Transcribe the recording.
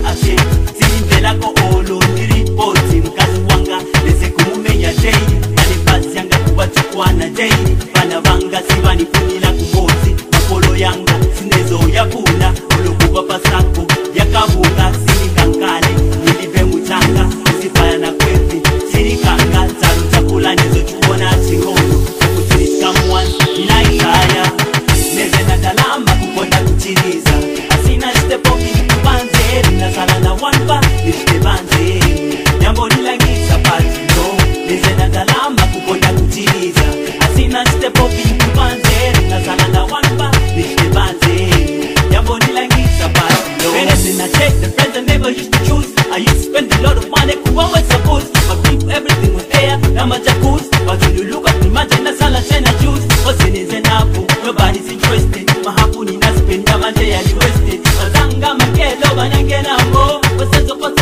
ashe Zindela ko olo niripoti mkazi wanga Nese kumumenya daily Nane basi yanga kubatukwana daily Bana vanga sivani punila kumozi Makolo yanga sinezo ya puna Olo kuba pasako ya kabunga Sini kankale nilive mutanga Usifaya na kwepi sini kanga Taru chakula nezo chuona chingono Kutunis kamuan inaitaya Neze na dalamba kuponda kuchiriza Asina step up in kubanze Rina sala na wanpa nishte banze Nyambo nila ngisa pati no Neze na dalamba kuponda kuchiriza Asina step up in kubanze Rina sala na wanpa nishte banze Nyambo nila ngisa pati no Anything I take the friends I never used to choose I used to spend a lot of money kuwa we suppose But people everything was there na majakus But when you look at me majena sala chena juice What's in is enough Nobody's interested Mahapuni na spend ya manje ya wasted Mazanga makelo banyange na mo Wasenzo kwa